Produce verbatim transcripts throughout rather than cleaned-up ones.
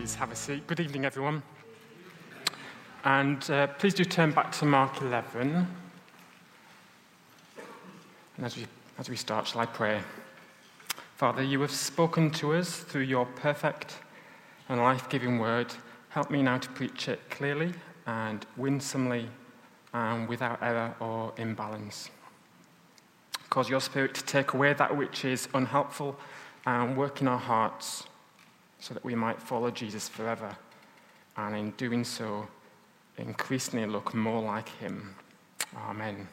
Please have a seat. Good evening, everyone. And uh, please do turn back to Mark eleven. And as we, as we start, shall I pray? Father, you have spoken to us through your perfect and life-giving word. Help me now to preach it clearly and winsomely and without error or imbalance. Cause your Spirit to take away that which is unhelpful and work in our hearts so that we might follow Jesus forever, and in doing so, increasingly look more like him. Amen.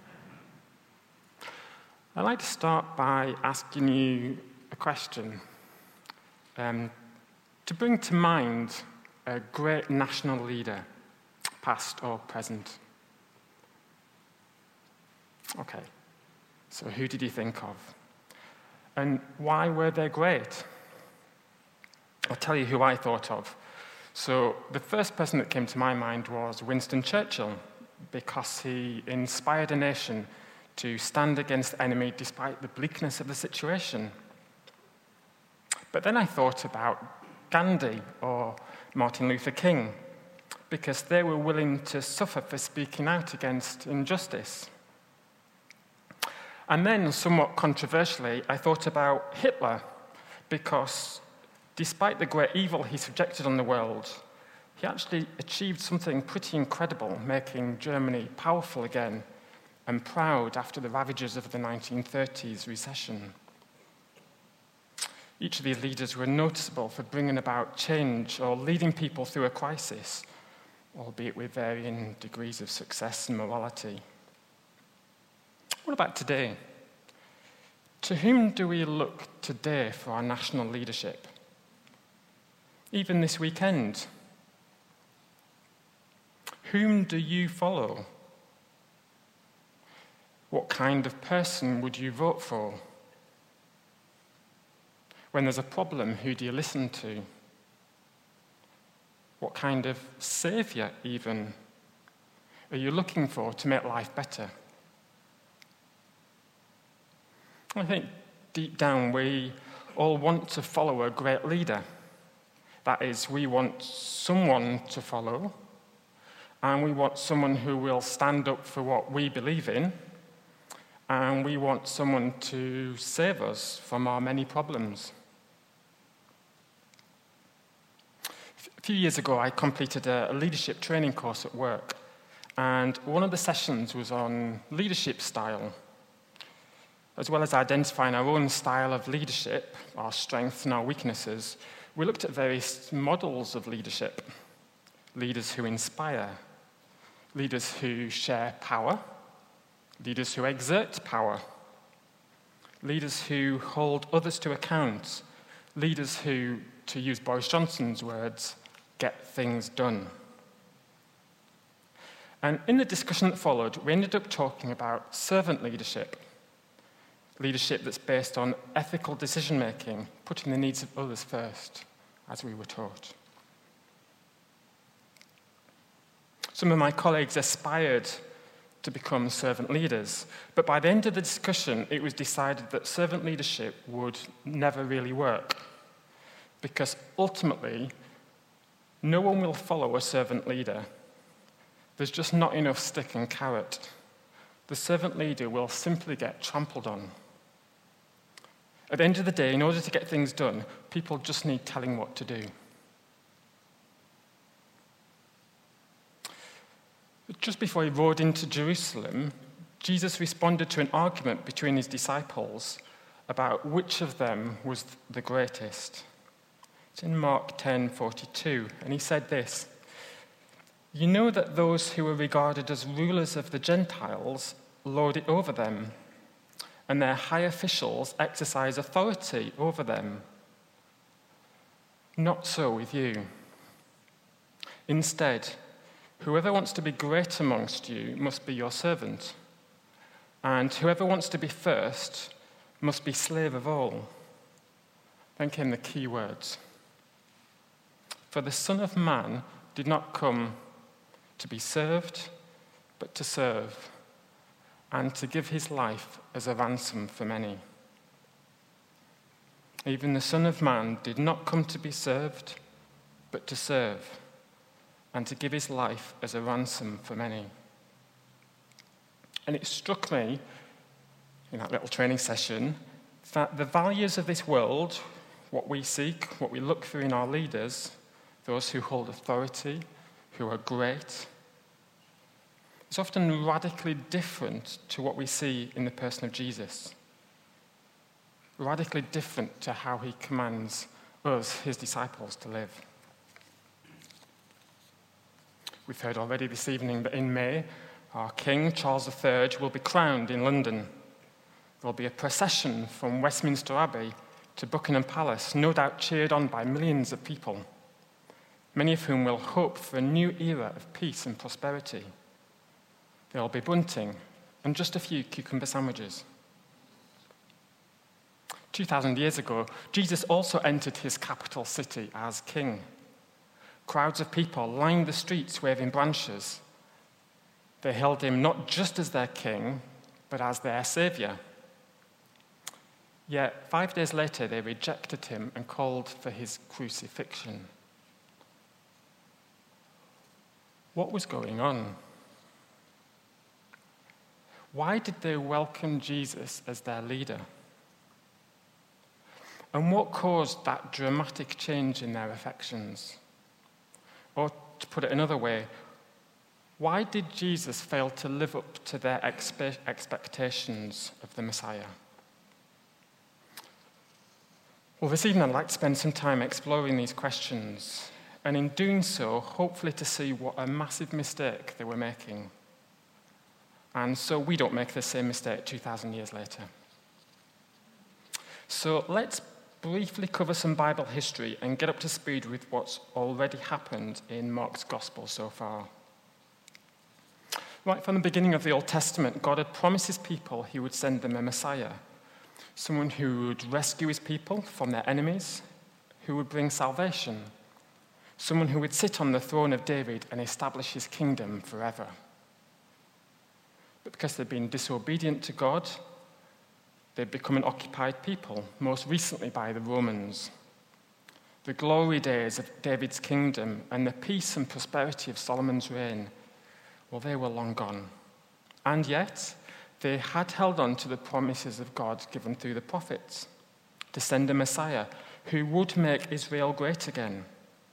I'd like to start by asking you a question, um, to bring to mind a great national leader, past or present. Okay, so who did you think of? And why were they great? I'll tell you who I thought of. So the first person that came to my mind was Winston Churchill, because he inspired a nation to stand against the enemy despite the bleakness of the situation. But then I thought about Gandhi or Martin Luther King, because they were willing to suffer for speaking out against injustice. And then, somewhat controversially, I thought about Hitler, because despite the great evil he subjected on the world, he actually achieved something pretty incredible, making Germany powerful again and proud after the ravages of the nineteen thirties recession. Each of these leaders were noticeable for bringing about change or leading people through a crisis, albeit with varying degrees of success and morality. What about today? To whom do we look today for our national leadership? Even this weekend. Whom do you follow? What kind of person would you vote for? When there's a problem, who do you listen to? What kind of saviour, even, are you looking for to make life better? I think deep down we all want to follow a great leader. That is, we want someone to follow, and we want someone who will stand up for what we believe in, and we want someone to save us from our many problems. A few years ago, I completed a leadership training course at work, and one of the sessions was on leadership style. As well as identifying our own style of leadership, our strengths and our weaknesses, we looked at various models of leadership. Leaders who inspire, leaders who share power, leaders who exert power, leaders who hold others to account, leaders who, to use Boris Johnson's words, get things done. And in the discussion that followed, we ended up talking about servant leadership. Leadership that's based on ethical decision-making, putting the needs of others first, as we were taught. Some of my colleagues aspired to become servant leaders, but by the end of the discussion, it was decided that servant leadership would never really work, because ultimately, no one will follow a servant leader. There's just not enough stick and carrot. The servant leader will simply get trampled on. At the end of the day, in order to get things done, people just need telling what to do. Just before he rode into Jerusalem, Jesus responded to an argument between his disciples about which of them was the greatest. It's in Mark ten forty-two, and he said this: "You know that those who are regarded as rulers of the Gentiles lord it over them, and their high officials exercise authority over them. Not so with you. Instead, whoever wants to be great amongst you must be your servant, and whoever wants to be first must be slave of all." Then came the key words. "For the Son of Man did not come to be served, but to serve, and to give his life as a ransom for many. Even the Son of Man did not come to be served, but to serve, and to give his life as a ransom for many. And it struck me, in that little training session, that the values of this world, what we seek, what we look for in our leaders, those who hold authority, who are great, is often radically different to what we see in the person of Jesus. Radically different to how he commands us, his disciples, to live. We've heard already this evening that in May, our King, Charles the Third, will be crowned in London. There'll be a procession from Westminster Abbey to Buckingham Palace, no doubt cheered on by millions of people, many of whom will hope for a new era of peace and prosperity. There'll be bunting and just a few cucumber sandwiches. Two thousand years ago, Jesus also entered his capital city as king. Crowds of people lined the streets waving branches. They hailed him not just as their king, but as their savior. Yet, five days later, they rejected him and called for his crucifixion. What was going on? Why did they welcome Jesus as their leader? And what caused that dramatic change in their affections? Or, to put it another way, why did Jesus fail to live up to their expe- expectations of the Messiah? Well, this evening I'd like to spend some time exploring these questions, and in doing so, hopefully to see what a massive mistake they were making, and so we don't make the same mistake two thousand years later. So let's briefly cover some Bible history and get up to speed with what's already happened in Mark's Gospel so far. Right from the beginning of the Old Testament, God had promised his people he would send them a Messiah, someone who would rescue his people from their enemies, who would bring salvation, someone who would sit on the throne of David and establish his kingdom forever. But because they'd been disobedient to God, they'd become an occupied people, most recently by the Romans. The glory days of David's kingdom and the peace and prosperity of Solomon's reign, well, they were long gone. And yet, they had held on to the promises of God given through the prophets to send a Messiah who would make Israel great again.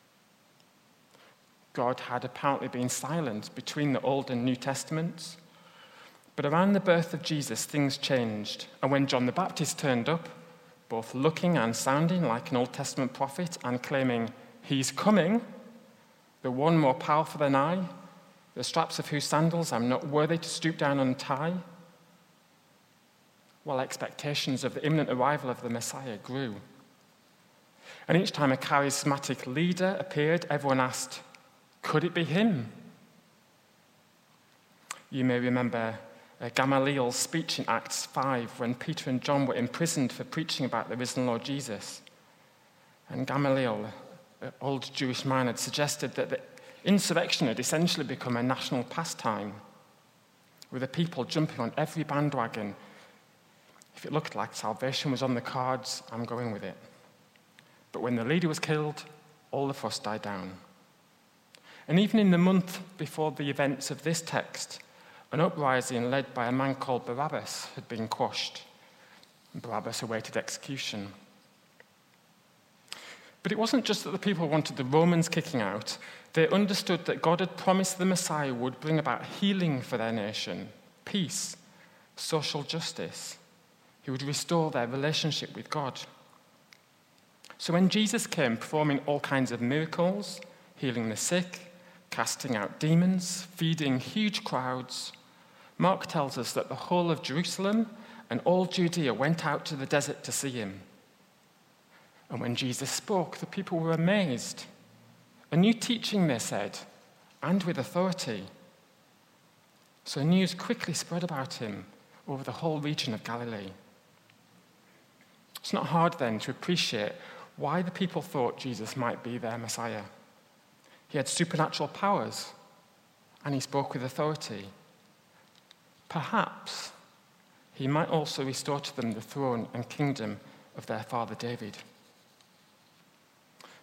God had apparently been silent between the Old and New Testaments, but around the birth of Jesus, things changed. And when John the Baptist turned up, both looking and sounding like an Old Testament prophet and claiming, "He's coming, the one more powerful than I, the straps of whose sandals I'm not worthy to stoop down and untie," while expectations of the imminent arrival of the Messiah grew. And each time a charismatic leader appeared, everyone asked, could it be him? You may remember uh, Gamaliel's speech in Acts five when Peter and John were imprisoned for preaching about the risen Lord Jesus. And Gamaliel, an old Jewish man, had suggested that the insurrection had essentially become a national pastime, with the people jumping on every bandwagon. If it looked like salvation was on the cards, I'm going with it. But when the leader was killed, all the fuss died down. And even in the month before the events of this text, an uprising led by a man called Barabbas had been quashed. Barabbas awaited execution. But it wasn't just that the people wanted the Romans kicking out. They understood that God had promised the Messiah would bring about healing for their nation, peace, social justice. He would restore their relationship with God. So when Jesus came performing all kinds of miracles, healing the sick, casting out demons, feeding huge crowds, Mark tells us that the whole of Jerusalem and all Judea went out to the desert to see him. And when Jesus spoke, the people were amazed. A new teaching, they said, and with authority. So news quickly spread about him over the whole region of Galilee. It's not hard then to appreciate why the people thought Jesus might be their Messiah. He had supernatural powers, and he spoke with authority. Perhaps he might also restore to them the throne and kingdom of their father David.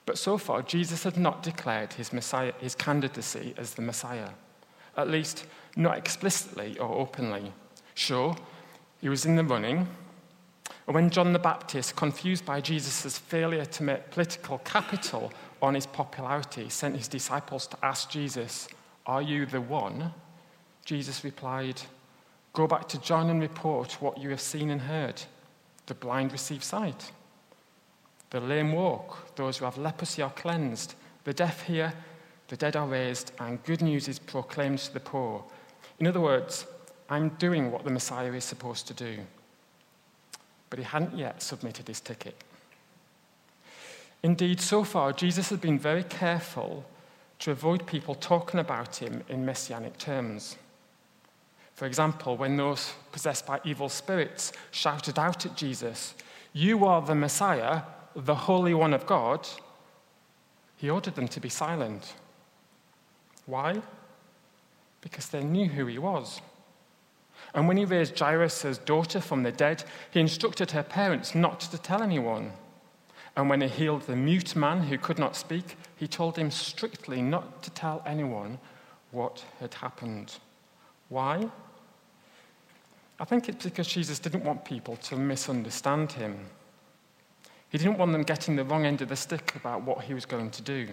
But so far, Jesus had not declared his, Messiah, his candidacy as the Messiah, at least not explicitly or openly. Sure, he was in the running, and when John the Baptist, confused by Jesus' failure to make political capital on his popularity, sent his disciples to ask Jesus, "Are you the one?" Jesus replied, "Go back to John and report what you have seen and heard. The blind receive sight. The lame walk, those who have leprosy are cleansed, the deaf hear, the dead are raised, and good news is proclaimed to the poor." In other words, I'm doing what the Messiah is supposed to do. But he hadn't yet submitted his ticket. Indeed, so far, Jesus had been very careful to avoid people talking about him in messianic terms. For example, when those possessed by evil spirits shouted out at Jesus, "You are the Messiah, the Holy One of God," he ordered them to be silent. Why? Because they knew who he was. And when he raised Jairus' daughter from the dead, he instructed her parents not to tell anyone. And when he healed the mute man who could not speak, he told him strictly not to tell anyone what had happened. Why? I think it's because Jesus didn't want people to misunderstand him. He didn't want them getting the wrong end of the stick about what he was going to do.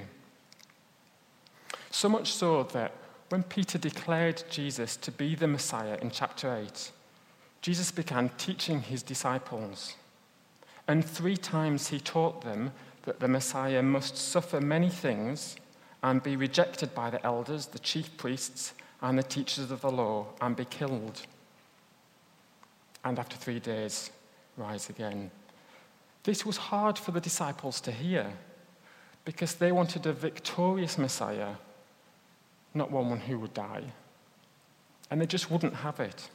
So much so that when Peter declared Jesus to be the Messiah in chapter eight, Jesus began teaching his disciples. And three times he taught them that the Messiah must suffer many things and be rejected by the elders, the chief priests, and the teachers of the law, and be killed. And after three days, rise again. This was hard for the disciples to hear because they wanted a victorious Messiah, not one who would die. And they just wouldn't have it.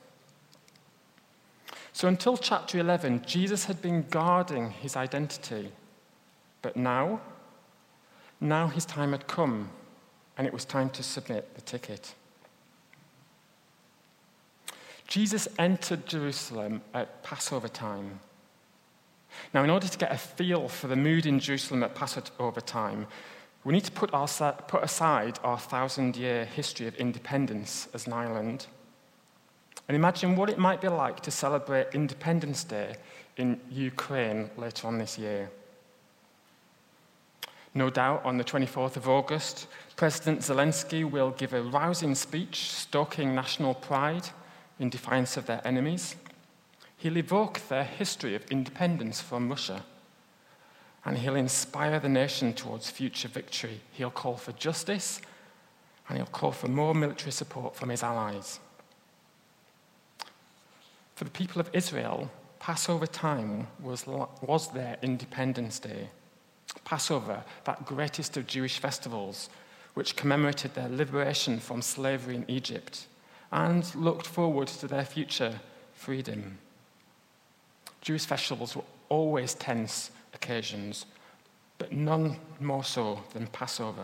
So until chapter eleven, Jesus had been guarding his identity. But now, now his time had come, and it was time to submit the ticket. Jesus entered Jerusalem at Passover time. Now, in order to get a feel for the mood in Jerusalem at Passover time, we need to put, our, put aside our thousand-year history of independence as an island and imagine what it might be like to celebrate Independence Day in Ukraine later on this year. No doubt, on the twenty-fourth of August, President Zelensky will give a rousing speech stoking national pride in defiance of their enemies. He'll evoke their history of independence from Russia, and he'll inspire the nation towards future victory. He'll call for justice, and he'll call for more military support from his allies. For the people of Israel, Passover time was, was their Independence Day. Passover, that greatest of Jewish festivals, which commemorated their liberation from slavery in Egypt and looked forward to their future freedom. Jewish festivals were always tense occasions, but none more so than Passover.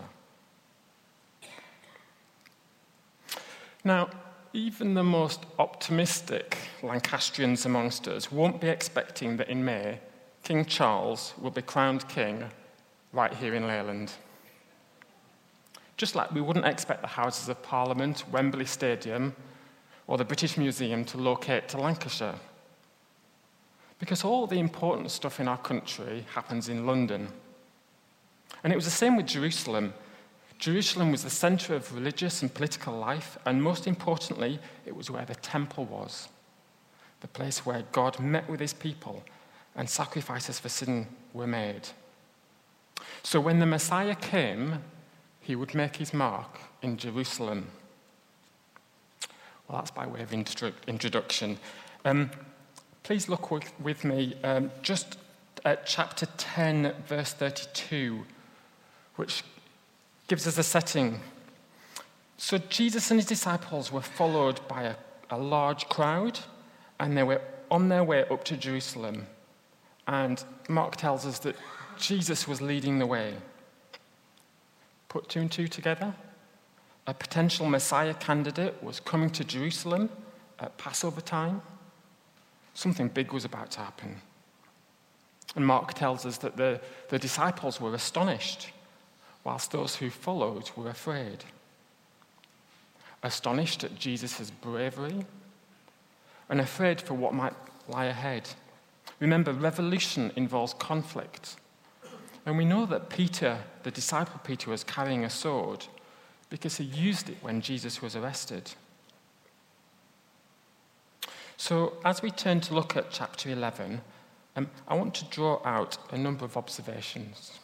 Now, even the most optimistic Lancastrians amongst us won't be expecting that in May, King Charles will be crowned king right here in Leyland. Just like we wouldn't expect the Houses of Parliament, Wembley Stadium, or the British Museum to locate to Lancashire. Because all the important stuff in our country happens in London. And it was the same with Jerusalem. Jerusalem was the centre of religious and political life, and most importantly, it was where the temple was, the place where God met with his people and sacrifices for sin were made. So when the Messiah came, he would make his mark in Jerusalem. Well, that's by way of intro- introduction. Um, please look with, with me um, just at chapter ten, verse thirty-two, which gives us a setting. So Jesus and his disciples were followed by a, a large crowd, and they were on their way up to Jerusalem. And Mark tells us that Jesus was leading the way. Put two and two together. A potential Messiah candidate was coming to Jerusalem at Passover time. Something big was about to happen. And Mark tells us that the, the disciples were astonished, whilst those who followed were afraid. Astonished at Jesus' bravery, and afraid for what might lie ahead. Remember, revolution involves conflict. And we know that Peter, the disciple Peter, was carrying a sword because he used it when Jesus was arrested. So as we turn to look at chapter eleven, um, I want to draw out a number of observations.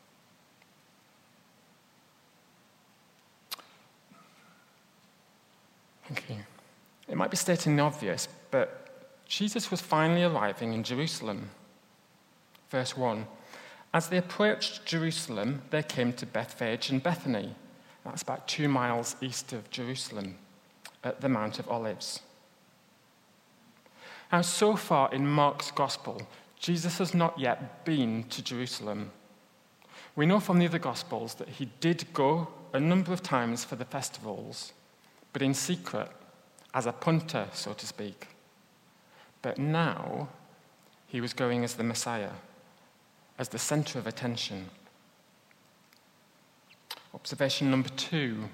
Thank you. It might be stating the obvious, but Jesus was finally arriving in Jerusalem. Verse one. As they approached Jerusalem, they came to Bethphage and Bethany. That's about two miles east of Jerusalem, at the Mount of Olives. Now, so far in Mark's Gospel, Jesus has not yet been to Jerusalem. We know from the other Gospels that he did go a number of times for the festivals, but in secret, as a punter, so to speak. But now, he was going as the Messiah, as the center of attention. Observation number two.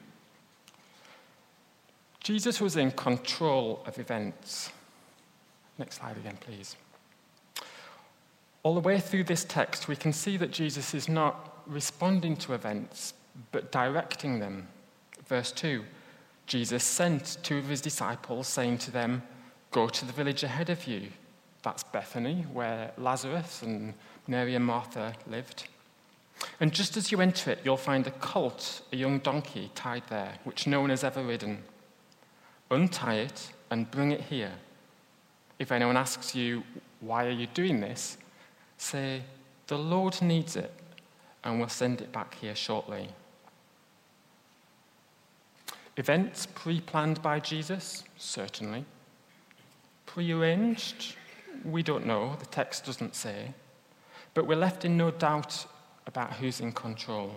Jesus was in control of events. Next slide again, please. All the way through this text, we can see that Jesus is not responding to events, but directing them. Verse two, Jesus sent two of his disciples, saying to them, "Go to the village ahead of you." That's Bethany, where Lazarus and Mary and Martha lived. And just as you enter it, you'll find a colt, a young donkey, tied there, which no one has ever ridden. Untie it and bring it here. If anyone asks you, "Why are you doing this?" say, "The Lord needs it, and we'll send it back here shortly." Events pre-planned by Jesus? Certainly. Pre-arranged? We don't know. The text doesn't say. But we're left in no doubt about who's in control.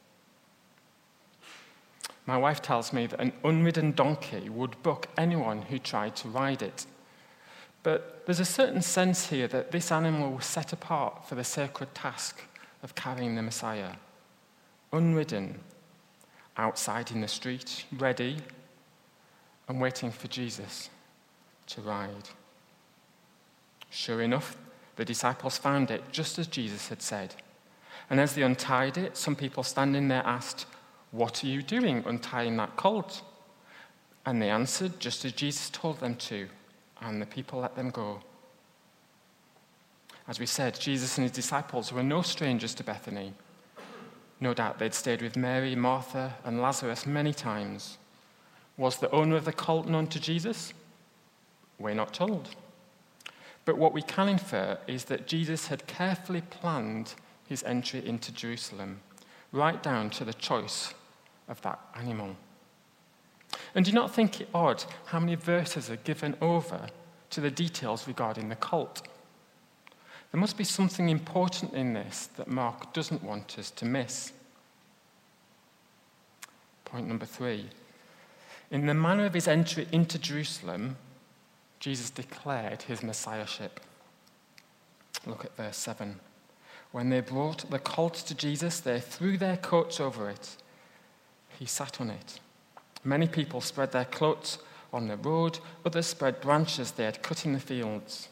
My wife tells me that an unridden donkey would buck anyone who tried to ride it. But there's a certain sense here that this animal was set apart for the sacred task of carrying the Messiah. Unridden, outside in the street, ready, and waiting for Jesus to ride. Sure enough, the disciples found it just as Jesus had said. And as they untied it, some people standing there asked, "What are you doing untying that colt?" And they answered just as Jesus told them to, and the people let them go. As we said, Jesus and his disciples were no strangers to Bethany. No doubt they'd stayed with Mary, Martha, and Lazarus many times. Was the owner of the colt known to Jesus? We're not told. But what we can infer is that Jesus had carefully planned his entry into Jerusalem, right down to the choice of that animal. And do you not think it odd how many verses are given over to the details regarding the cult? There must be something important in this that Mark doesn't want us to miss. Point number three. In the manner of his entry into Jerusalem, Jesus declared his messiahship. Look at verse seven. When they brought the colt to Jesus, they threw their coats over it. He sat on it. Many people spread their cloaks on the road, others spread branches they had cut in the fields.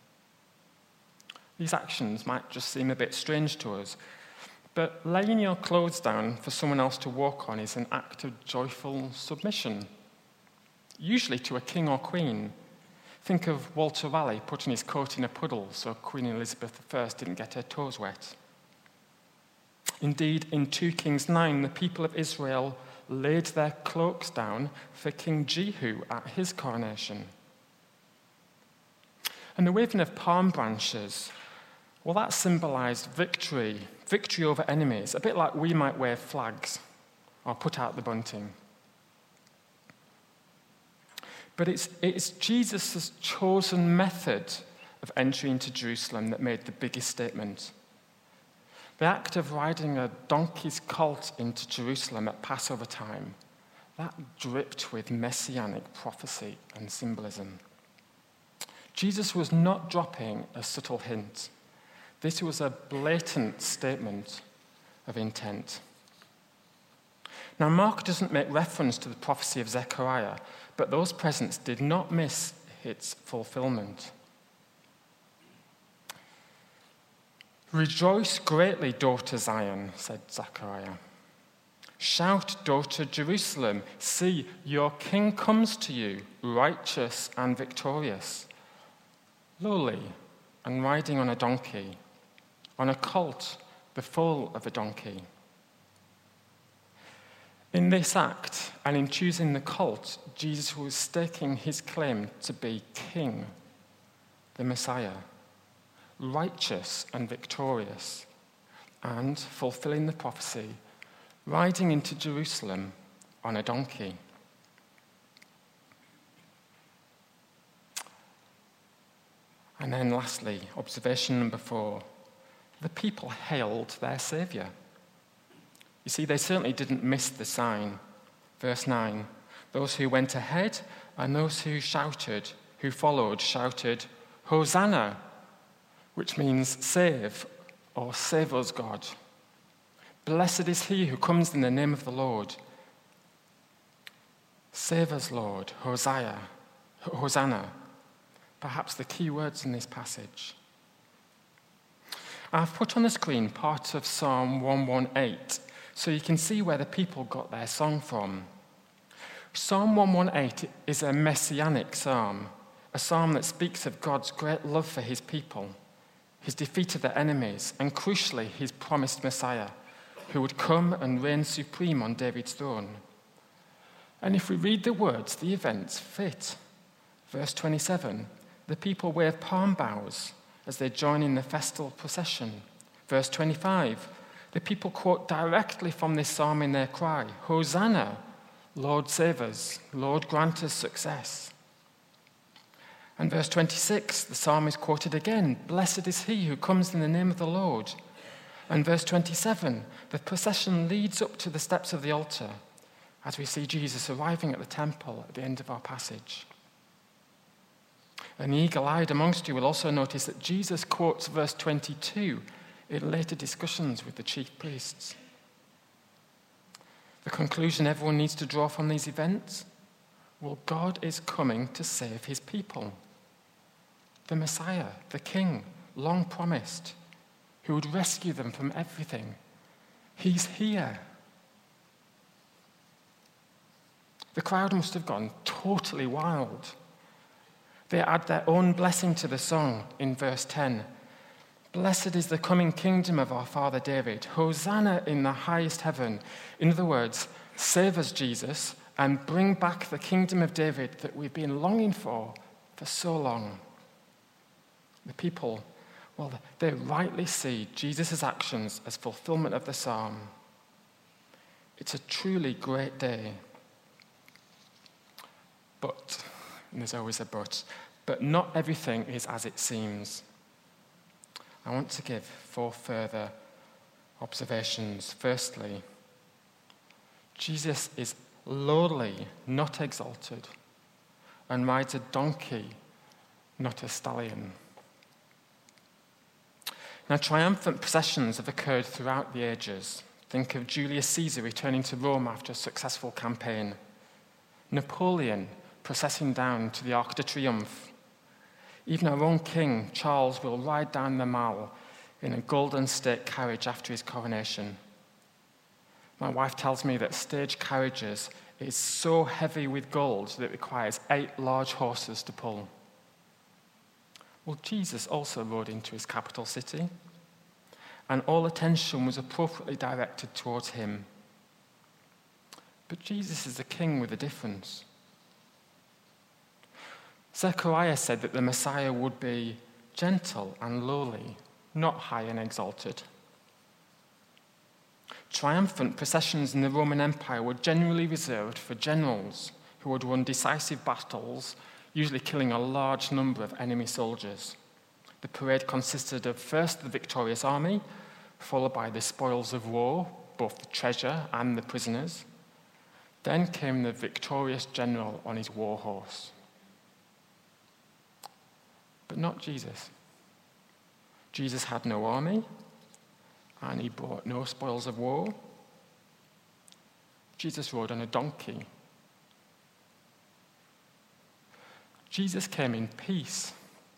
These actions might just seem a bit strange to us, but laying your clothes down for someone else to walk on is an act of joyful submission, usually to a king or queen. Think of Walter Raleigh putting his coat in a puddle so Queen Elizabeth the First didn't get her toes wet. Indeed, in Second Kings nine, the people of Israel laid their cloaks down for King Jehu at his coronation. And the waving of palm branches, well, that symbolized victory, victory over enemies, a bit like we might wave flags or put out the bunting. But it's, it's Jesus' chosen method of entry into Jerusalem that made the biggest statement. The act of riding a donkey's colt into Jerusalem at Passover time, that dripped with messianic prophecy and symbolism. Jesus was not dropping a subtle hint. This was a blatant statement of intent. Now, Mark doesn't make reference to the prophecy of Zechariah, but those present did not miss its fulfillment. "Rejoice greatly, daughter Zion," said Zechariah. "Shout, daughter Jerusalem, see, your king comes to you, righteous and victorious, lowly and riding on a donkey, on a colt, the foal of a donkey." In this act, and in choosing the colt, Jesus was staking his claim to be king, the Messiah, righteous and victorious, and fulfilling the prophecy, riding into Jerusalem on a donkey. And then lastly, observation number four, the people hailed their Saviour. You see, they certainly didn't miss the sign. Verse nine, those who went ahead and those who shouted, who followed, shouted, "Hosanna," which means save or save us, God. "Blessed is he who comes in the name of the Lord." Save us, Lord. Hosanna. Hosanna. Perhaps the key words in this passage. I've put on the screen part of Psalm one eighteen, so you can see where the people got their song from. Psalm one eighteen is a messianic psalm, a psalm that speaks of God's great love for his people, his defeat of their enemies, and crucially, his promised Messiah, who would come and reign supreme on David's throne. And if we read the words, the events fit. Verse twenty-seven, the people wave palm boughs as they join in the festal procession. Verse twenty-five, the people quote directly from this psalm in their cry, "Hosanna, Lord save us, Lord grant us success." And verse twenty-six, the psalm is quoted again, "Blessed is he who comes in the name of the Lord." And verse twenty-seven, the procession leads up to the steps of the altar as we see Jesus arriving at the temple at the end of our passage. And the eagle-eyed amongst you will also notice that Jesus quotes verse twenty-two in later discussions with the chief priests. The conclusion everyone needs to draw from these events? Well, God is coming to save his people. The Messiah, the King, long promised, who would rescue them from everything. He's here. The crowd must have gone totally wild. They add their own blessing to the song in verse ten. "Blessed is the coming kingdom of our father David. Hosanna in the highest heaven." In other words, save us, Jesus, and bring back the kingdom of David that we've been longing for for so long. The people, well, they rightly see Jesus' actions as fulfillment of the psalm. It's a truly great day. But, and there's always a but, but not everything is as it seems. I want to give four further observations. Firstly, Jesus is lowly, not exalted, and rides a donkey, not a stallion. Now, triumphant processions have occurred throughout the ages. Think of Julius Caesar returning to Rome after a successful campaign. Napoleon processing down to the Arc de Triomphe. Even our own king, Charles, will ride down the Mall in a golden state carriage after his coronation. My wife tells me that stage carriages is so heavy with gold that it requires eight large horses to pull. Well, Jesus also rode into his capital city, and all attention was appropriately directed towards him. But Jesus is a king with a difference. Zechariah said that the Messiah would be gentle and lowly, not high and exalted. Triumphant processions in the Roman Empire were generally reserved for generals who would won decisive battles, usually killing a large number of enemy soldiers. The parade consisted of first the victorious army, followed by the spoils of war, both the treasure and the prisoners. Then came the victorious general on his war horse. But not Jesus. Jesus had no army, and he brought no spoils of war. Jesus rode on a donkey. Jesus came in peace.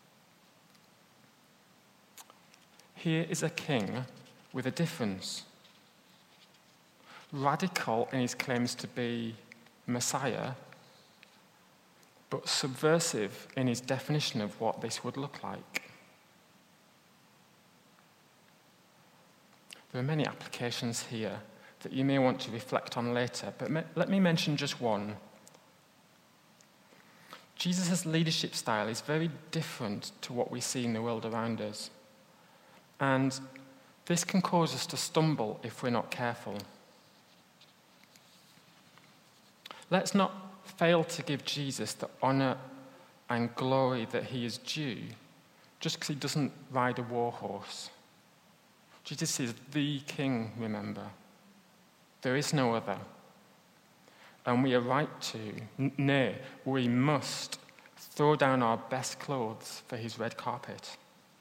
Here is a king with a difference. Radical in his claims to be Messiah, but subversive in his definition of what this would look like. There are many applications here that you may want to reflect on later, but me- let me mention just one. Jesus' leadership style is very different to what we see in the world around us. And this can cause us to stumble if we're not careful. Let's not fail to give Jesus the honor and glory that he is due just because he doesn't ride a war horse. Jesus is the king, remember. There is no other. And we are right to, nay, we must throw down our best clothes for his red carpet.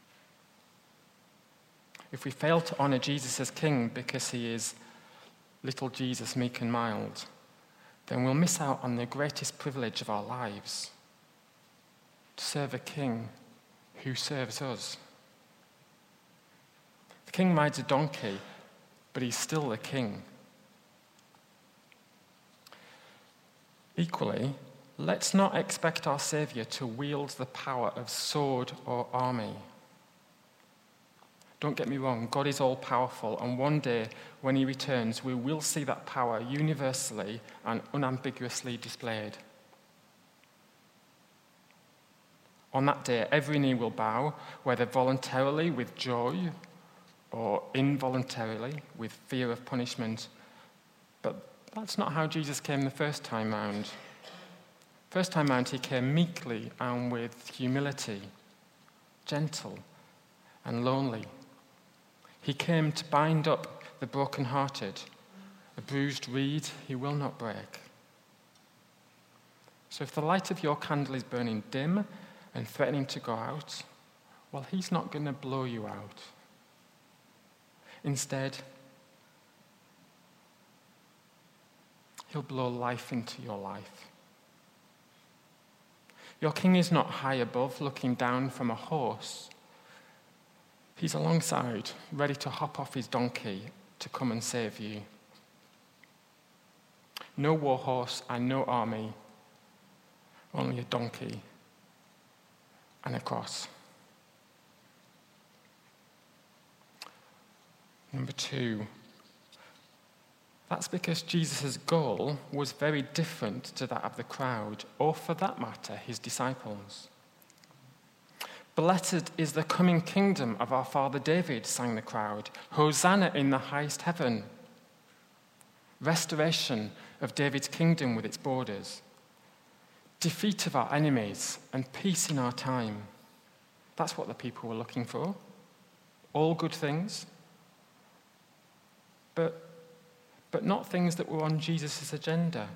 If we fail to honor Jesus as king because he is little Jesus, meek and mild, then we'll miss out on the greatest privilege of our lives, to serve a king who serves us. The king rides a donkey, but he's still the king. Equally, let's not expect our Saviour to wield the power of sword or army. Don't get me wrong, God is all-powerful, and one day, when he returns, we will see that power universally and unambiguously displayed. On that day, every knee will bow, whether voluntarily with joy or involuntarily with fear of punishment. But that's not how Jesus came the first time round. First time round, he came meekly and with humility, gentle and lonely. He came to bind up the brokenhearted. A bruised reed he will not break. So if the light of your candle is burning dim and threatening to go out, well, he's not going to blow you out. Instead, he'll blow life into your life. Your king is not high above, looking down from a horse. He's alongside, ready to hop off his donkey to come and save you. No war horse and no army, only a donkey and a cross. Number two, that's because Jesus' goal was very different to that of the crowd, or for that matter, his disciples. Blessed is the coming kingdom of our father David, sang the crowd. Hosanna in the highest heaven. Restoration of David's kingdom with its borders. Defeat of our enemies and peace in our time. That's what the people were looking for. All good things. But, but not things that were on Jesus' agenda.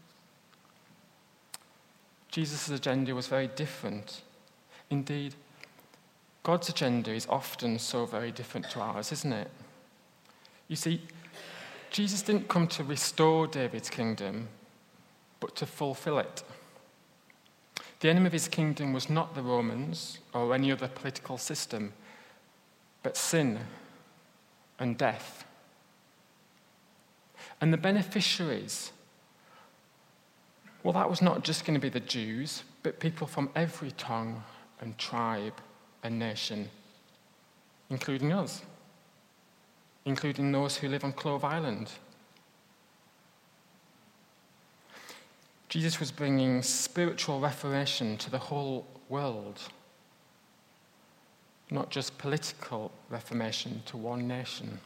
Jesus' agenda was very different. Indeed, God's agenda is often so very different to ours, isn't it? You see, Jesus didn't come to restore David's kingdom, but to fulfill it. The enemy of his kingdom was not the Romans or any other political system, but sin and death. And the beneficiaries, well, that was not just going to be the Jews, but people from every tongue and tribe and nation, including us, including those who live on Clove Island. Jesus was bringing spiritual reformation to the whole world, not just political reformation to one nation.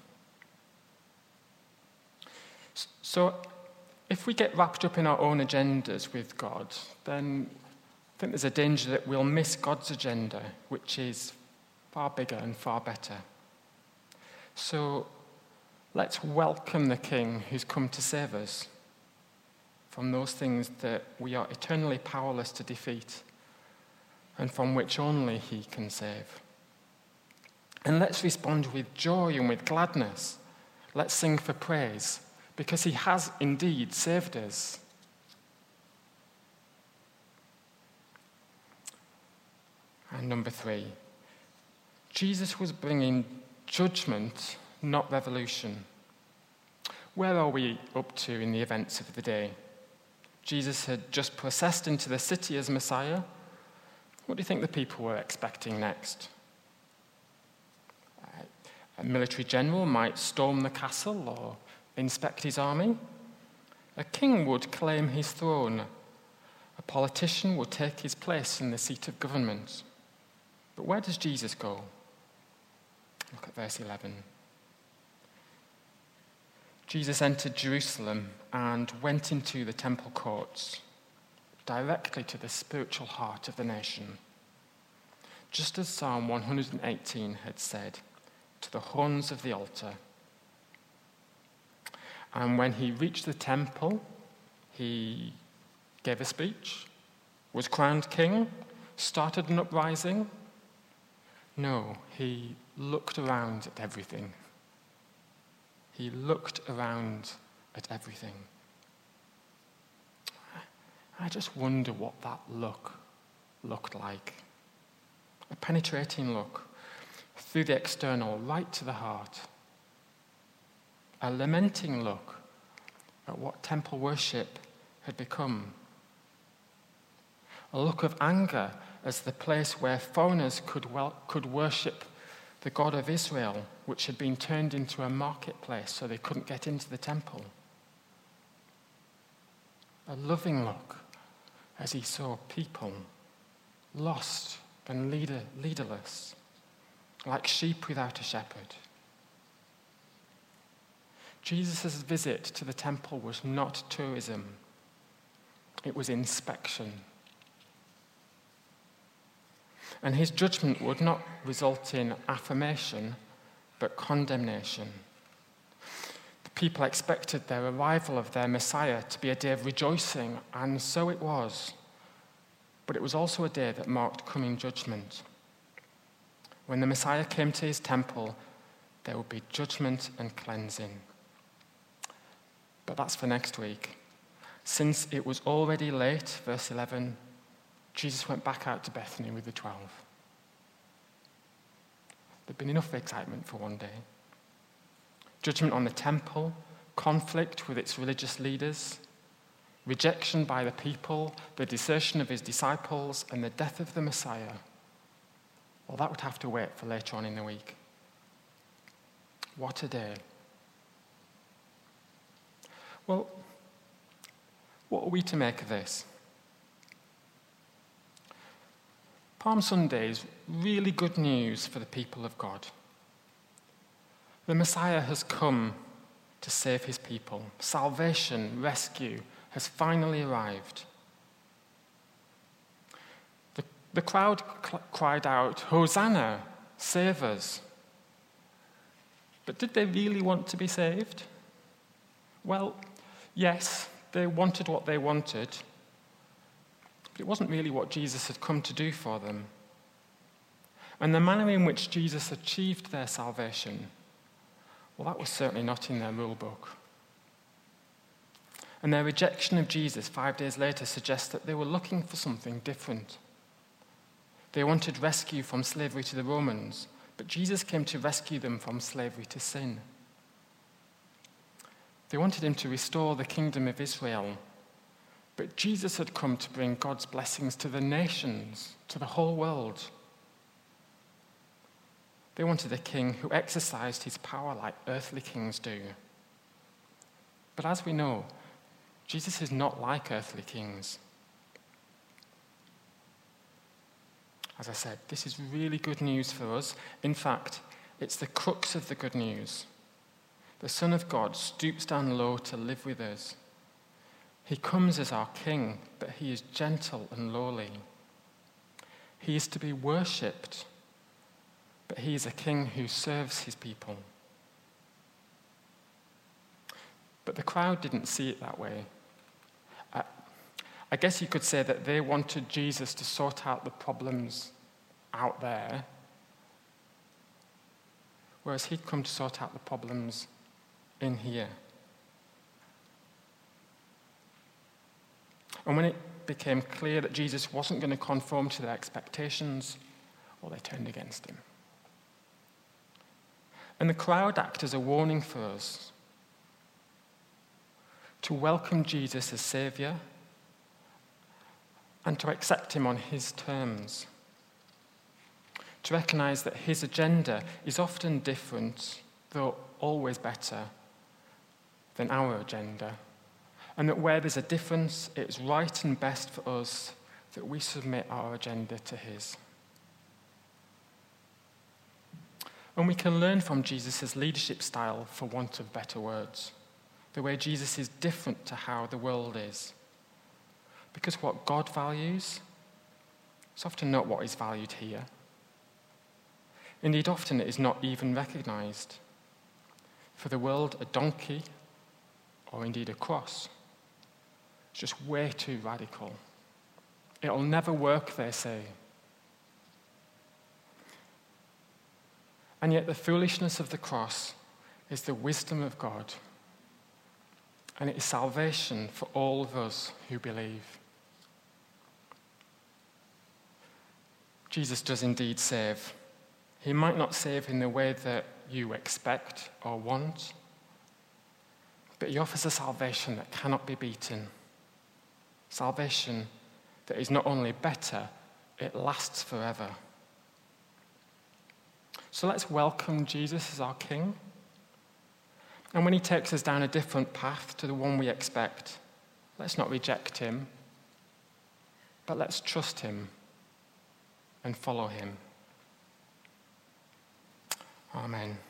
So, if we get wrapped up in our own agendas with God, then I think there's a danger that we'll miss God's agenda, which is far bigger and far better. So let's welcome the King who's come to save us from those things that we are eternally powerless to defeat and from which only he can save. And let's respond with joy and with gladness. Let's sing for praise, because he has indeed saved us. And number three, Jesus was bringing judgment, not revolution. Where are we up to in the events of the day? Jesus had just processed into the city as Messiah. What do you think the people were expecting next? A military general might storm the castle or inspect his army. A king would claim his throne. A politician would take his place in the seat of government. But where does Jesus go? Look at verse eleven. Jesus entered Jerusalem and went into the temple courts, directly to the spiritual heart of the nation. Just as Psalm one eighteen had said, to the horns of the altar. And when he reached the temple, he gave a speech, was crowned king, started an uprising. No, he looked around at everything. He looked around at everything. I just wonder what that look looked like. A penetrating look through the external, right to the heart. A lamenting look at what temple worship had become. A look of anger as the place where foreigners could, well, could worship the God of Israel, which had been turned into a marketplace so they couldn't get into the temple. A loving look as he saw people lost and leader, leaderless, like sheep without a shepherd. Jesus' visit to the temple was not tourism. It was inspection. And his judgment would not result in affirmation, but condemnation. The people expected their arrival of their Messiah to be a day of rejoicing, and so it was. But it was also a day that marked coming judgment. When the Messiah came to his temple, there would be judgment and cleansing. But that's for next week. Since it was already late, verse eleven, Jesus went back out to Bethany with the twelve. There'd been enough excitement for one day. Judgment on the temple, conflict with its religious leaders, rejection by the people, the desertion of his disciples, and the death of the Messiah. Well, that would have to wait for later on in the week. What a day. Well, what are we to make of this? Palm Sunday is really good news for the people of God. The Messiah has come to save his people. Salvation, rescue has finally arrived. The, the crowd cl- cried out, "Hosanna, save us." But did they really want to be saved? Well, yes, they wanted what they wanted, but it wasn't really what Jesus had come to do for them. And the manner in which Jesus achieved their salvation, well, that was certainly not in their rule book. And their rejection of Jesus five days later suggests that they were looking for something different. They wanted rescue from slavery to the Romans, but Jesus came to rescue them from slavery to sin. They wanted him to restore the kingdom of Israel, but Jesus had come to bring God's blessings to the nations, to the whole world. They wanted a king who exercised his power like earthly kings do. But as we know, Jesus is not like earthly kings. As I said, this is really good news for us. In fact, it's the crux of the good news. The Son of God stoops down low to live with us. He comes as our King, but he is gentle and lowly. He is to be worshipped, but he is a king who serves his people. But the crowd didn't see it that way. I, I guess you could say that they wanted Jesus to sort out the problems out there, whereas he'd come to sort out the problems in here. And when it became clear that Jesus wasn't going to conform to their expectations, well, they turned against him. And the crowd act as a warning for us to welcome Jesus as Saviour and to accept him on his terms. To recognise that his agenda is often different, though always better, than our agenda. And that where there's a difference, it's right and best for us that we submit our agenda to his. And we can learn from Jesus' leadership style, for want of better words, the way Jesus is different to how the world is. Because what God values is often not what is valued here. Indeed, often it is not even recognised. For the world, a donkey, or indeed a cross, is just way too radical. It'll never work, they say. And yet the foolishness of the cross is the wisdom of God. And it is salvation for all of us who believe. Jesus does indeed save. He might not save in the way that you expect or want, but he offers a salvation that cannot be beaten. Salvation that is not only better, it lasts forever. So let's welcome Jesus as our King. And when he takes us down a different path to the one we expect, let's not reject him, but let's trust him and follow him. Amen.